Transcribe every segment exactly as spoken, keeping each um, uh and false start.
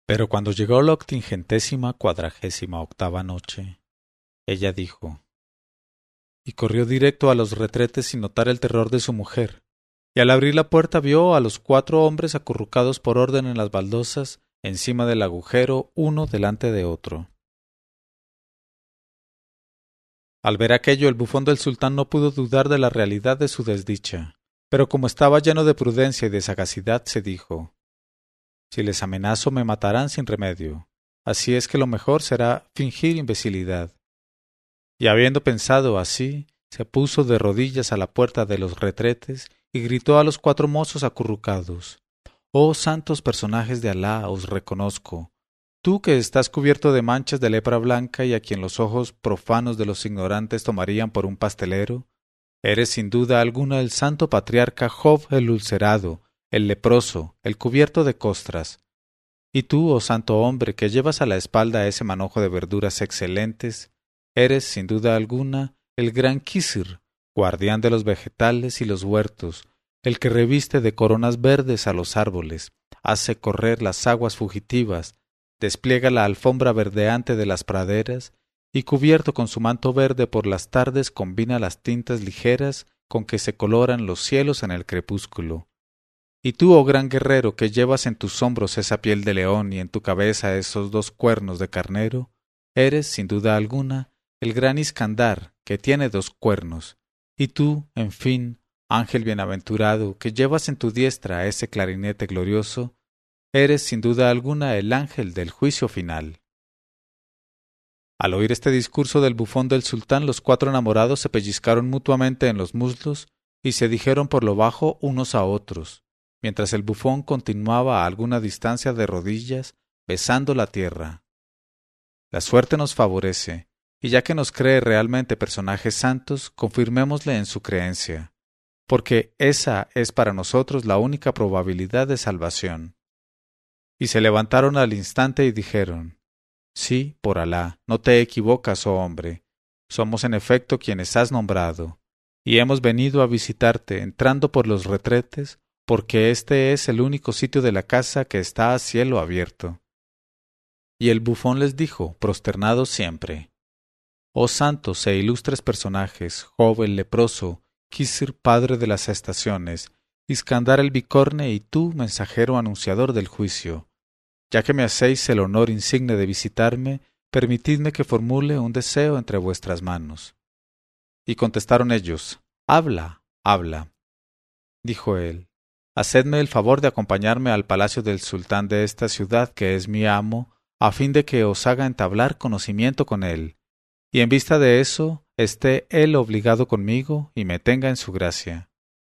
Pero cuando llegó la octingentésima cuadragésima octava noche, ella dijo, y corrió directo a los retretes sin notar el terror de su mujer, y al abrir la puerta vio a los cuatro hombres acurrucados por orden en las baldosas, encima del agujero, uno delante de otro. Al ver aquello, el bufón del sultán no pudo dudar de la realidad de su desdicha, pero como estaba lleno de prudencia y de sagacidad, se dijo, si les amenazo me matarán sin remedio, así es que lo mejor será fingir imbecilidad. Y habiendo pensado así, se puso de rodillas a la puerta de los retretes y gritó a los cuatro mozos acurrucados, «Oh santos personajes de Alá, os reconozco, tú que estás cubierto de manchas de lepra blanca y a quien los ojos profanos de los ignorantes tomarían por un pastelero, eres sin duda alguna el santo patriarca Job el ulcerado, el leproso, el cubierto de costras. Y tú, oh santo hombre, que llevas a la espalda ese manojo de verduras excelentes, eres, sin duda alguna, el gran Quisr, guardián de los vegetales y los huertos, el que reviste de coronas verdes a los árboles, hace correr las aguas fugitivas, despliega la alfombra verdeante de las praderas, y cubierto con su manto verde por las tardes combina las tintas ligeras con que se coloran los cielos en el crepúsculo. Y tú, oh gran guerrero, que llevas en tus hombros esa piel de león y en tu cabeza esos dos cuernos de carnero, eres, sin duda alguna, el gran Iskandar, que tiene dos cuernos. Y tú, en fin, ángel bienaventurado, que llevas en tu diestra ese clarinete glorioso, eres, sin duda alguna, el ángel del juicio final. Al oír este discurso del bufón del sultán, los cuatro enamorados se pellizcaron mutuamente en los muslos y se dijeron por lo bajo unos a otros, mientras el bufón continuaba a alguna distancia de rodillas, besando la tierra. La suerte nos favorece, y ya que nos cree realmente personajes santos, confirmémosle en su creencia, porque esa es para nosotros la única probabilidad de salvación. Y se levantaron al instante y dijeron, sí, por Alá, no te equivocas, oh hombre, somos en efecto quienes has nombrado, y hemos venido a visitarte entrando por los retretes, porque este es el único sitio de la casa que está a cielo abierto. Y el bufón les dijo, prosternado siempre, oh santos e ilustres personajes, Job el leproso, Quisr padre de las estaciones, Iskandar el bicorne y tú, mensajero anunciador del juicio, ya que me hacéis el honor insigne de visitarme, permitidme que formule un deseo entre vuestras manos. Y contestaron ellos, habla, habla. Dijo él, hacedme el favor de acompañarme al palacio del sultán de esta ciudad, que es mi amo, a fin de que os haga entablar conocimiento con él, y en vista de eso esté él obligado conmigo y me tenga en su gracia.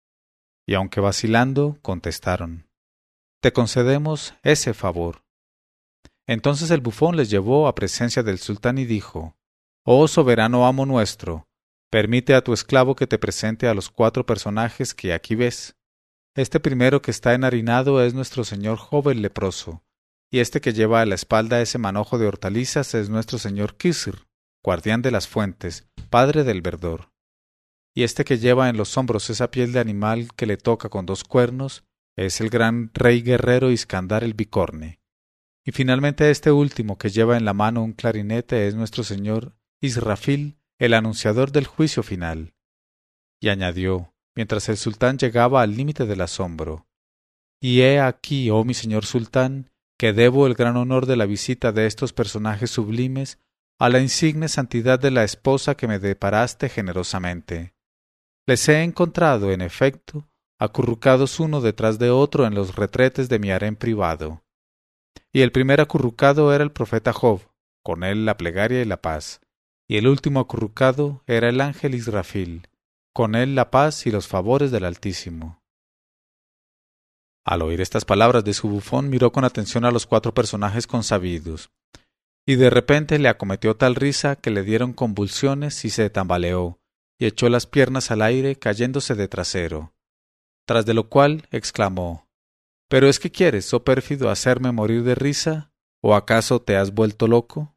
Y aunque vacilando, contestaron, te concedemos ese favor. Entonces el bufón les llevó a presencia del sultán y dijo, oh soberano amo nuestro, permite a tu esclavo que te presente a los cuatro personajes que aquí ves. Este primero que está enharinado es nuestro señor Job el leproso, y este que lleva a la espalda ese manojo de hortalizas es nuestro señor Quisr, guardián de las fuentes, padre del verdor. Y este que lleva en los hombros esa piel de animal que le toca con dos cuernos es el gran rey guerrero Iskandar el bicorne. Y finalmente este último que lleva en la mano un clarinete es nuestro señor Israfil, el anunciador del juicio final. Y añadió, mientras el sultán llegaba al límite del asombro, y he aquí, oh mi señor sultán, que debo el gran honor de la visita de estos personajes sublimes a la insigne santidad de la esposa que me deparaste generosamente. Les he encontrado, en efecto, acurrucados uno detrás de otro en los retretes de mi harén privado. Y el primer acurrucado era el profeta Job, con él la plegaria y la paz, y el último acurrucado era el ángel Israfil, con él la paz y los favores del Altísimo. Al oír estas palabras de su bufón, miró con atención a los cuatro personajes consabidos, y de repente le acometió tal risa que le dieron convulsiones y se tambaleó, y echó las piernas al aire cayéndose de trasero. Tras de lo cual exclamó, ¿pero es que quieres, oh pérfido, hacerme morir de risa? ¿O acaso te has vuelto loco?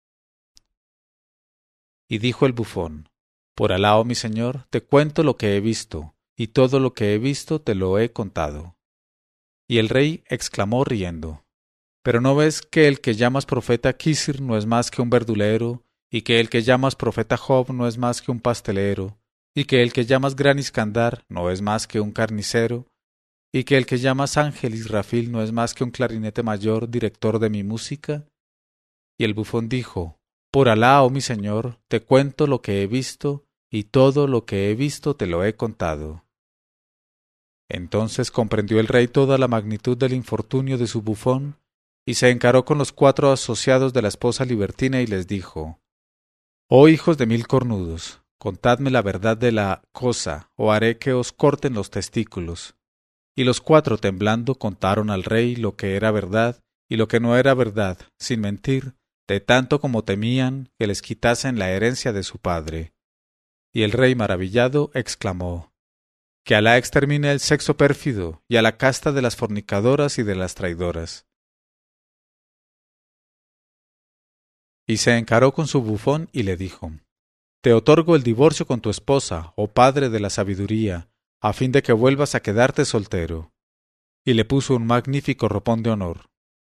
Y dijo el bufón, por Alá, oh mi señor, te cuento lo que he visto, y todo lo que he visto te lo he contado. Y el rey exclamó riendo, Pero ¿no ves que el que llamas profeta Quisir no es más que un verdulero, y que el que llamas profeta Job no es más que un pastelero, y que el que llamas Gran Iskandar no es más que un carnicero, y que el que llamas Ángel Israfil no es más que un clarinete mayor, director de mi música? Y el bufón dijo: Por Alá, oh mi señor, te cuento lo que he visto, y todo lo que he visto te lo he contado. Entonces comprendió el rey toda la magnitud del infortunio de su bufón, y se encaró con los cuatro asociados de la esposa libertina y les dijo: Oh hijos de mil cornudos, contadme la verdad de la cosa, o haré que os corten los testículos. Y los cuatro, temblando, contaron al rey lo que era verdad y lo que no era verdad, sin mentir, de tanto como temían que les quitasen la herencia de su padre. Y el rey, maravillado, exclamó: Que Alá extermine el sexo pérfido y a la casta de las fornicadoras y de las traidoras. Y se encaró con su bufón y le dijo: Te otorgo el divorcio con tu esposa, oh padre de la sabiduría, a fin de que vuelvas a quedarte soltero. Y le puso un magnífico ropón de honor.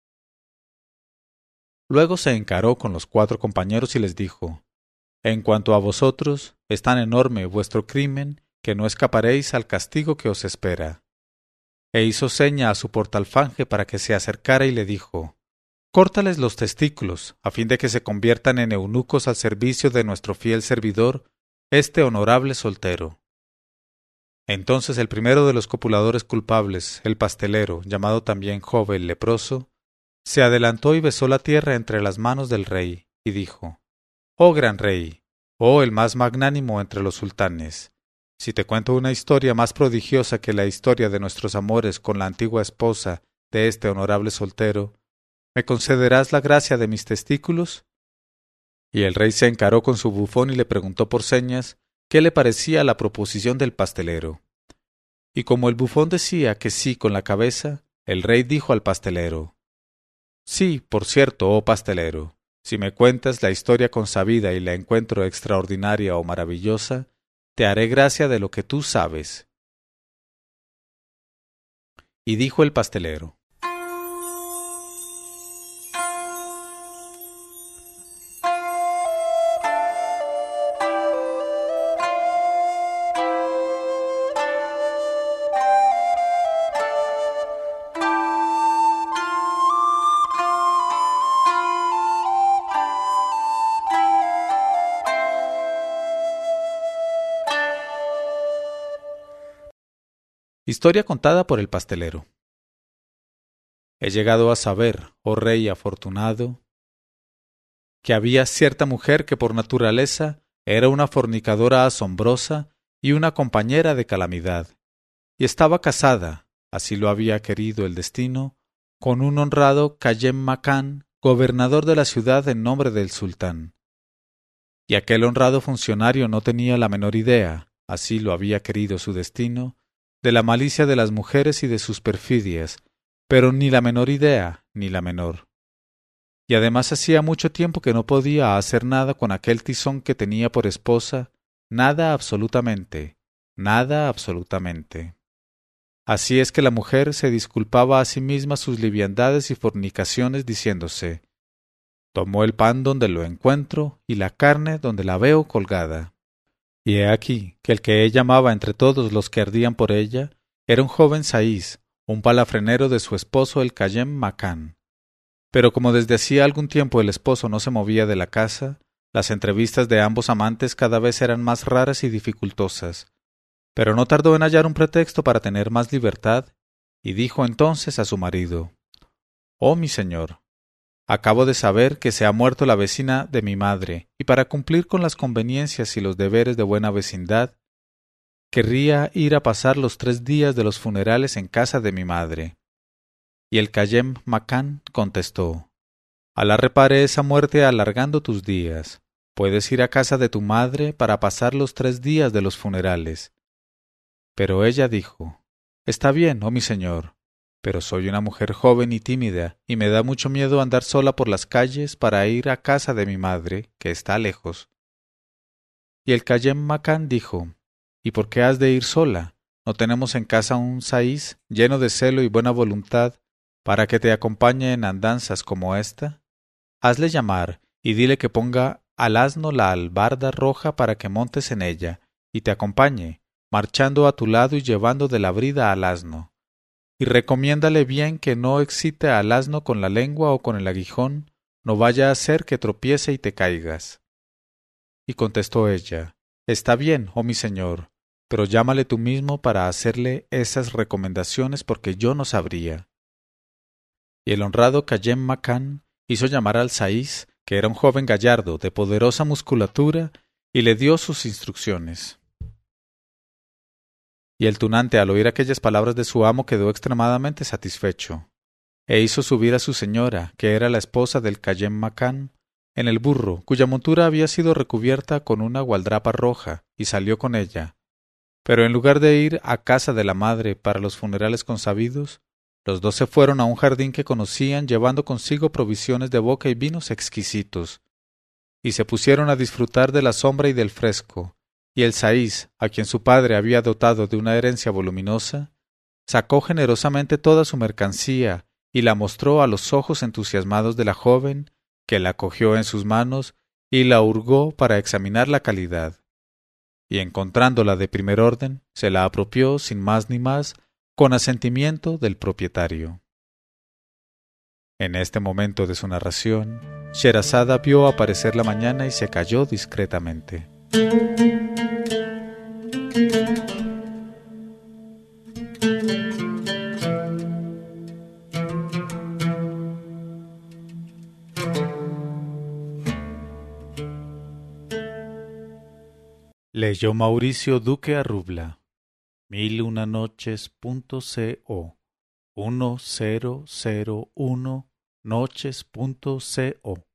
Luego se encaró con los cuatro compañeros y les dijo: En cuanto a vosotros, es tan enorme vuestro crimen que no escaparéis al castigo que os espera. E hizo seña a su portalfanje para que se acercara y le dijo: Córtales los testículos, a fin de que se conviertan en eunucos al servicio de nuestro fiel servidor, este honorable soltero. Entonces el primero de los copuladores culpables, el pastelero, llamado también Job el leproso, se adelantó y besó la tierra entre las manos del rey, y dijo: Oh gran rey, oh el más magnánimo entre los sultanes, si te cuento una historia más prodigiosa que la historia de nuestros amores con la antigua esposa de este honorable soltero, ¿me concederás la gracia de mis testículos? Y el rey se encaró con su bufón y le preguntó por señas qué le parecía la proposición del pastelero. Y como el bufón decía que sí con la cabeza, el rey dijo al pastelero: Sí, por cierto, oh pastelero, si me cuentas la historia consabida y la encuentro extraordinaria o maravillosa, te haré gracia de lo que tú sabes. Y dijo el pastelero: Historia contada por el pastelero. He llegado a saber, oh rey afortunado, que había cierta mujer que por naturaleza era una fornicadora asombrosa y una compañera de calamidad, y estaba casada, así lo había querido el destino, con un honrado Kayem Makán, gobernador de la ciudad en nombre del sultán. Y aquel honrado funcionario no tenía la menor idea, así lo había querido su destino, de la malicia de las mujeres y de sus perfidias, pero ni la menor idea, ni la menor. Y además hacía mucho tiempo que no podía hacer nada con aquel tizón que tenía por esposa, nada absolutamente, nada absolutamente. Así es que la mujer se disculpaba a sí misma sus liviandades y fornicaciones, diciéndose: Tomó el pan donde lo encuentro y la carne donde la veo colgada. Y he aquí que el que ella amaba entre todos los que ardían por ella era un joven Saís, un palafrenero de su esposo el Kayem Makán. Pero como desde hacía algún tiempo el esposo no se movía de la casa, las entrevistas de ambos amantes cada vez eran más raras y dificultosas. Pero no tardó en hallar un pretexto para tener más libertad, y dijo entonces a su marido: Oh mi señor, acabo de saber que se ha muerto la vecina de mi madre, y para cumplir con las conveniencias y los deberes de buena vecindad, querría ir a pasar los tres días de los funerales en casa de mi madre. Y el Kayem Makán contestó: Alá repare esa muerte alargando tus días. Puedes ir a casa de tu madre para pasar los tres días de los funerales. Pero ella dijo: Está bien, oh mi señor, pero soy una mujer joven y tímida, y me da mucho miedo andar sola por las calles para ir a casa de mi madre, que está lejos. Y el Kayem Makán dijo: ¿Y por qué has de ir sola? ¿No tenemos en casa un Saís lleno de celo y buena voluntad, para que te acompañe en andanzas como esta? Hazle llamar y dile que ponga al asno la albarda roja para que montes en ella y te acompañe, marchando a tu lado y llevando de la brida al asno. Y recomiéndale bien que no excite al asno con la lengua o con el aguijón, no vaya a ser que tropiece y te caigas. Y contestó ella, Está bien, oh mi señor, pero llámale tú mismo para hacerle esas recomendaciones porque yo no sabría. Y el honrado Kayem Makán hizo llamar al Saís, que era un joven gallardo, de poderosa musculatura, y le dio sus instrucciones. Y el tunante, al oír aquellas palabras de su amo, quedó extremadamente satisfecho, e hizo subir a su señora, que era la esposa del Kayem Makán, en el burro, cuya montura había sido recubierta con una gualdrapa roja, y salió con ella. Pero en lugar de ir a casa de la madre para los funerales consabidos, los dos se fueron a un jardín que conocían, llevando consigo provisiones de boca y vinos exquisitos, y se pusieron a disfrutar de la sombra y del fresco, y el Saís, a quien su padre había dotado de una herencia voluminosa, sacó generosamente toda su mercancía y la mostró a los ojos entusiasmados de la joven, que la cogió en sus manos y la hurgó para examinar la calidad. Y encontrándola de primer orden, se la apropió sin más ni más, con asentimiento del propietario. En este momento de su narración, Sherazada vio aparecer la mañana y se calló discretamente. Leyó Mauricio Duque Arrubla. Mil una noches punto co. uno cero cero uno noches punto co.